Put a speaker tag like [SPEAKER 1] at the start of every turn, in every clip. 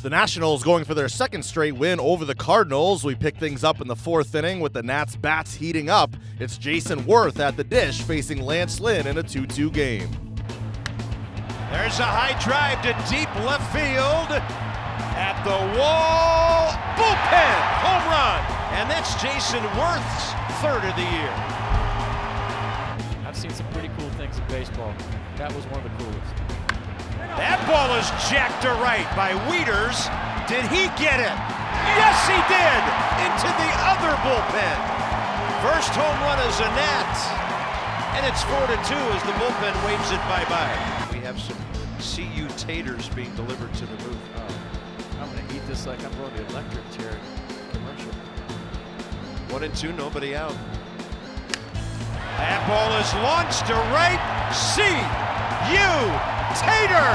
[SPEAKER 1] The Nationals going for their second straight win over the Cardinals. We pick things up in the fourth inning with the Nats bats heating up. It's Jason Worth at the dish facing Lance Lynn in a 2-2 game.
[SPEAKER 2] There's a high drive to deep left field. At the wall, bullpen, home run. And that's Jason Worth's third of the year.
[SPEAKER 3] I've seen some pretty cool things in baseball. That was one of the coolest.
[SPEAKER 2] That ball is jacked to right by Wieters. Did he get it? Yes, he did! Into the other bullpen. First home run is a Nat. And it's 4-2 as the bullpen waves it bye-bye. We have some CU taters being delivered to the booth.
[SPEAKER 3] I'm going to eat this like I'm going to the electric chair commercial.
[SPEAKER 2] 1-2, nobody out. That ball is launched to right. CU Tater!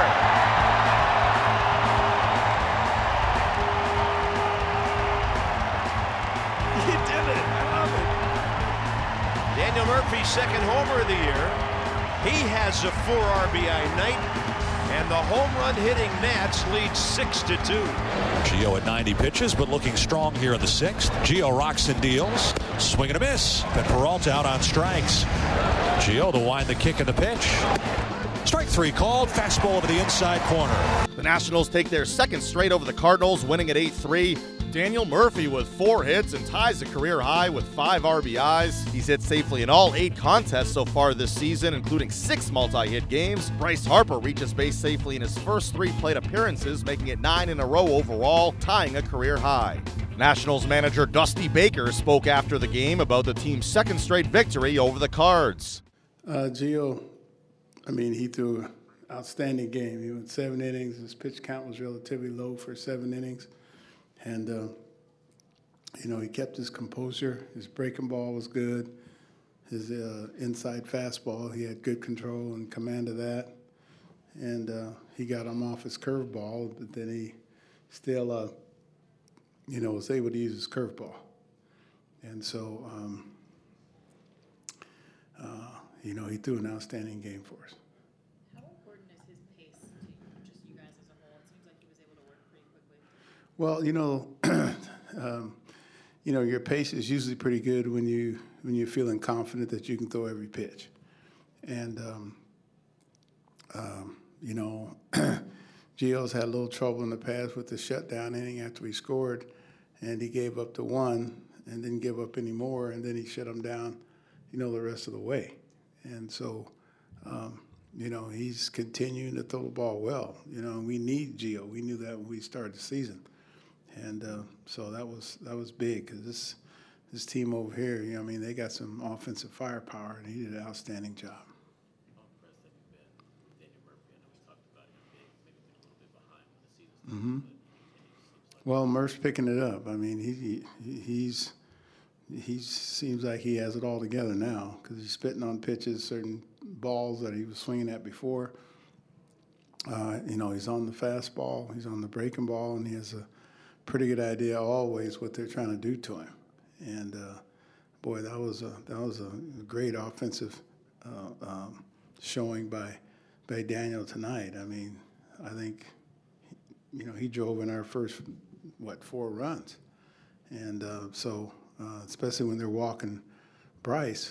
[SPEAKER 2] He did it. I love it. Daniel Murphy, second homer of the year. He has a 4 RBI night. And the home run hitting Nats leads 6-2.
[SPEAKER 4] Gio at 90 pitches, but looking strong here in the sixth. Gio rocks and deals. Swing and a miss. But Peralta out on strikes. Gio to wind the kick and the pitch. Strike three called. Fastball to the inside corner.
[SPEAKER 1] The Nationals take their second straight over the Cardinals, winning at 8-3. Daniel Murphy with 4 hits and ties a career high with 5 RBIs. He's hit safely in all 8 contests so far this season, including 6 multi-hit games. Bryce Harper reaches base safely in his first 3 plate appearances, making it 9 in a row overall, tying a career high. Nationals manager Dusty Baker spoke after the game about the team's second straight victory over the Cards.
[SPEAKER 5] Gio, he threw an outstanding game. He went 7 innings. His pitch count was relatively low for 7 innings. And, he kept his composure. His breaking ball was good. His inside fastball, he had good control and command of that. And he got him off his curveball, but then he still, was able to use his curveball. And so, he threw an outstanding game for us.
[SPEAKER 6] How important is his pace to just you guys as a whole? It seems like he was able to work pretty quickly.
[SPEAKER 5] Well, your pace is usually pretty good when you're feeling confident that you can throw every pitch. And Gio's had a little trouble in the past with the shutdown inning after we scored, and he gave up the 1 and didn't give up any more, and then he shut him down, the rest of the way. And so, he's continuing to throw the ball well. We need Gio. We knew that when we started the season. And so that was big because this team over here, they got some offensive firepower, and he did an outstanding job. Mm-hmm. Well, Murph's picking it up. He seems like he has it all together now because he's spitting on pitches, certain balls that he was swinging at before. He's on the fastball, he's on the breaking ball, and he has a pretty good idea always what they're trying to do to him. And boy, that was a great offensive showing by Daniel tonight. I think he drove in our first 4 runs, and especially when they're walking Bryce,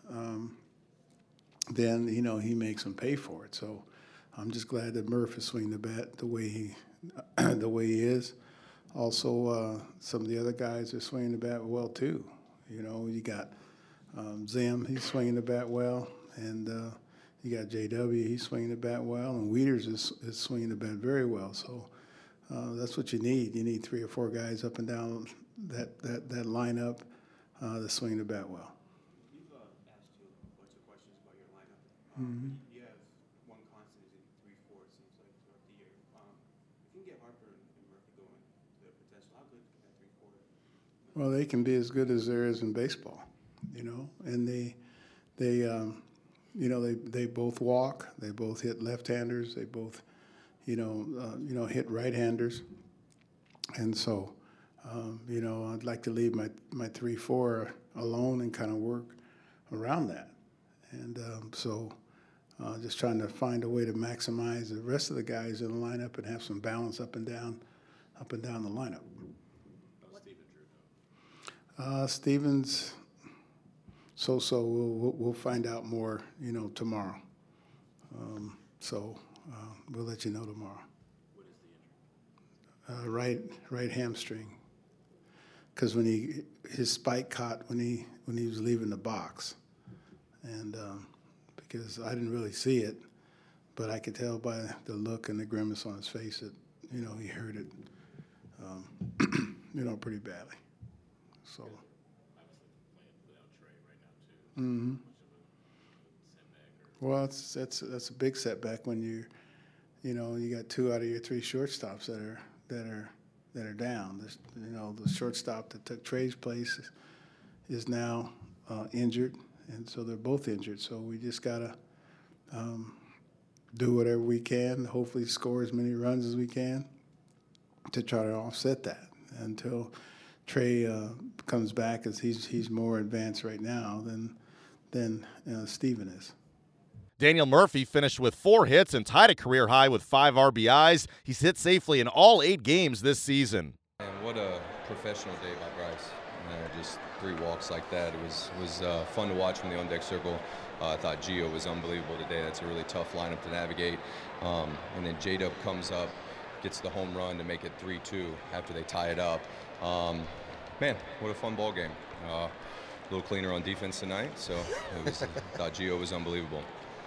[SPEAKER 5] then he makes them pay for it. So I'm just glad that Murph is swinging the bat the way he is. Also, some of the other guys are swinging the bat well too. You got Zim, he's swinging the bat well, and you got JW, he's swinging the bat well, and Wieters is swinging the bat very well. So that's what you need. You need 3 or 4 guys up and down that lineup that's swinging the bat well.
[SPEAKER 7] You've asked you a bunch of questions about your lineup.
[SPEAKER 5] Mm-hmm.
[SPEAKER 7] You have one constant is 3-4, it seems like, throughout the year. If you can get Harper and Murphy going to their potential, how good can that 3-4?
[SPEAKER 5] Well, they can be as good as there is in baseball, and they both walk, they both hit left-handers, they both, hit right-handers, and so, I'd like to leave my 3-4 alone and kind of work around that, and just trying to find a way to maximize the rest of the guys in the lineup and have some balance up and down up and down the lineup. Stevens, so we'll find out more, tomorrow. We'll let you know tomorrow.
[SPEAKER 8] What is the injury?
[SPEAKER 5] Right hamstring. Because his spike caught when he was leaving the box, and because I didn't really see it, but I could tell by the look and the grimace on his face that he hurt it, pretty badly. So.
[SPEAKER 8] Obviously playing without Trey right now too.
[SPEAKER 5] Mm-hmm. Well, that's a big setback when you got 2 out of your 3 shortstops that are down. The shortstop that took Trey's place is now injured, and so they're both injured. So we just gotta do whatever we can. Hopefully, score as many runs as we can to try to offset that until Trey comes back, as he's more advanced right now than Steven is.
[SPEAKER 1] Daniel Murphy finished with 4 hits and tied a career high with 5 RBIs. He's hit safely in all 8 games this season.
[SPEAKER 9] And what a professional day by Bryce. Just 3 walks like that. It was fun to watch from the on-deck circle. I thought Gio was unbelievable today. That's a really tough lineup to navigate. And then J-Dub comes up, gets the home run to make it 3-2 after they tie it up. Man, what a fun ball game. A little cleaner on defense tonight, so I thought Gio was unbelievable.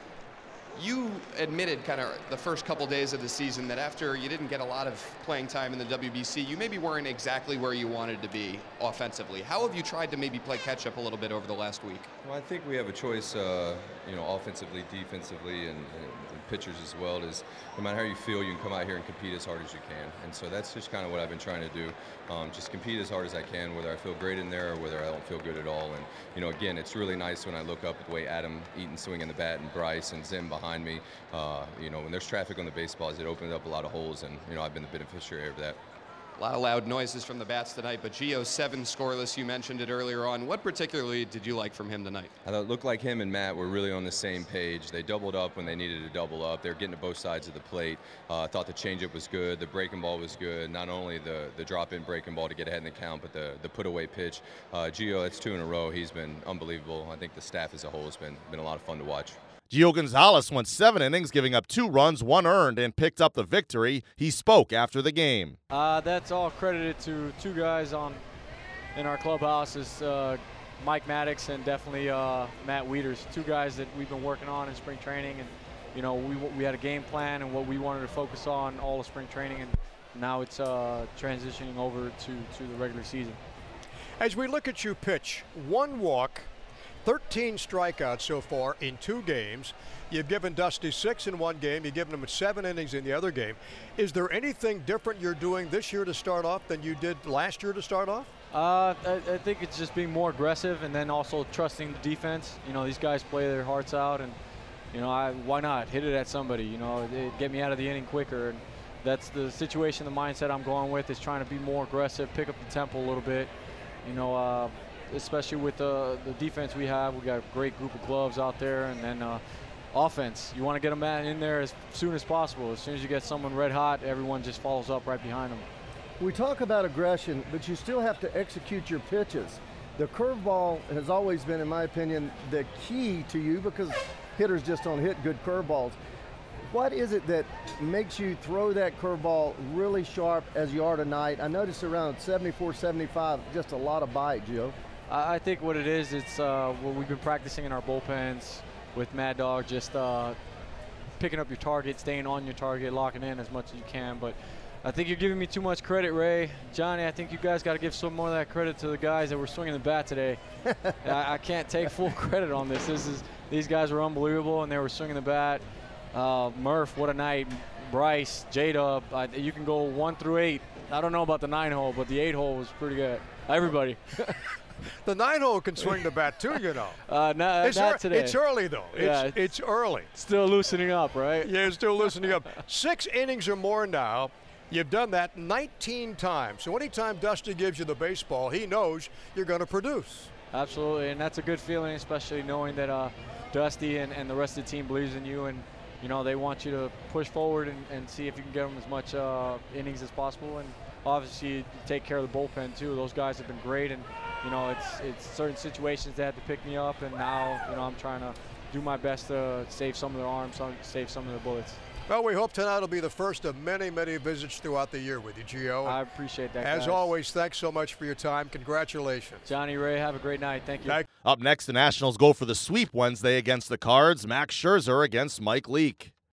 [SPEAKER 10] You admitted kind of the first couple days of the season that after you didn't get a lot of playing time in the WBC, you maybe weren't exactly where you wanted to be offensively. How have you tried to maybe play catch up a little bit over the last week?
[SPEAKER 9] Well, I think we have a choice, offensively, defensively, and pitchers as well. Is no matter how you feel, you can come out here and compete as hard as you can. And so that's just kind of what I've been trying to do. Just compete as hard as I can, whether I feel great in there or whether I don't feel good at all. And, again, it's really nice when I look up at the way Adam Eaton swinging the bat and Bryce and Zim behind me. When there's traffic on the baseballs, it opens up a lot of holes, and, I've been the beneficiary of that.
[SPEAKER 10] A lot of loud noises from the bats tonight, but Gio 7 scoreless. You mentioned it earlier on. What particularly did you like from him tonight?
[SPEAKER 9] I thought it looked like him and Matt were really on the same page. They doubled up when they needed to double up. They were getting to both sides of the plate. I thought the changeup was good. The breaking ball was good. Not only the drop-in breaking ball to get ahead in the count, but the put-away pitch. Gio, that's 2 in a row. He's been unbelievable. I think the staff as a whole has been a lot of fun to watch.
[SPEAKER 1] Gio Gonzalez went 7 innings, giving up 2 runs, 1 earned, and picked up the victory. He spoke after the game.
[SPEAKER 3] That's all credited to 2 guys in our clubhouse, is Mike Maddox and definitely Matt Wieters. 2 guys that we've been working on in spring training, and we had a game plan and what we wanted to focus on all of spring training, and now it's transitioning over to the regular season.
[SPEAKER 11] As we look at you pitch, 1 walk, 13 strikeouts so far in 2 games. You've given Dusty 6 in 1 game. You've given him 7 innings in the other game. Is there anything different you're doing this year to start off than you did last year to start off?
[SPEAKER 3] I think it's just being more aggressive and then also trusting the defense. These guys play their hearts out, and why not hit it at somebody? Get me out of the inning quicker. And that's the situation, the mindset I'm going with, is trying to be more aggressive, pick up the tempo a little bit. Especially with the defense we have. We got a great group of gloves out there, and then offense. You want to get them in there as soon as possible. As soon as you get someone red hot, everyone just follows up right behind them.
[SPEAKER 12] We talk about aggression, but you still have to execute your pitches. The curveball has always been, in my opinion, the key to you, because hitters just don't hit good curveballs. What is it that makes you throw that curveball really sharp as you are tonight? I noticed around 74, 75, just a lot of bite, Gio.
[SPEAKER 3] I think what it is, it's what we've been practicing in our bullpens with Mad Dog, just picking up your target, staying on your target, locking in as much as you can. But I think you're giving me too much credit, Ray. Johnny, I think you guys got to give some more of that credit to the guys that were swinging the bat today. I can't take full credit on this. These guys were unbelievable, and they were swinging the bat. Murph, what a night. Bryce, J-Dub, you can go 1 through 8. I don't know about the 9-hole, but the 8-hole was pretty good. Everybody.
[SPEAKER 11] The 9-hole can swing the bat too,
[SPEAKER 3] Not today.
[SPEAKER 11] It's early, though. It's early.
[SPEAKER 3] Still loosening up, right?
[SPEAKER 11] Yeah, it's still loosening up. 6 innings or more now. You've done that 19 times. So anytime Dusty gives you the baseball, he knows you're going to produce.
[SPEAKER 3] Absolutely, and that's a good feeling, especially knowing that Dusty and the rest of the team believes in you, and you know, they want you to push forward and see if you can get them as much innings as possible. And obviously, you take care of the bullpen too. Those guys have been great, and you know, it's certain situations they had to pick me up, and now, you know, I'm trying to do my best to save some of their arms, save some of their bullets.
[SPEAKER 11] Well, we hope tonight will be the first of many, many visits throughout the year with you, Gio.
[SPEAKER 3] I appreciate that,
[SPEAKER 11] As
[SPEAKER 3] guys.
[SPEAKER 11] always, thanks so much for your time. Congratulations.
[SPEAKER 3] Johnny Ray, have a great night. Thank you.
[SPEAKER 1] Up next, the Nationals go for the sweep Wednesday against the Cards. Max Scherzer against Mike Leake.